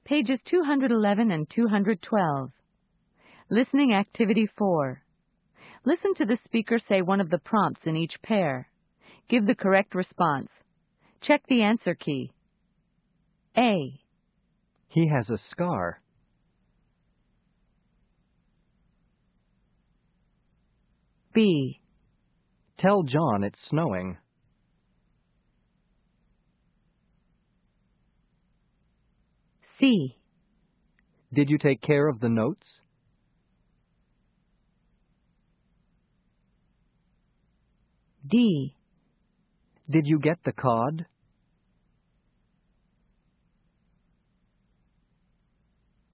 Pages 211 and 212. Listening Activity 4. Listen to the speaker say one of the prompts in each pair. Give the correct response. Check the answer key. A. He has a scar. B. Tell John it's snowing. C. Did you take care of the notes? D. Did you get the cod?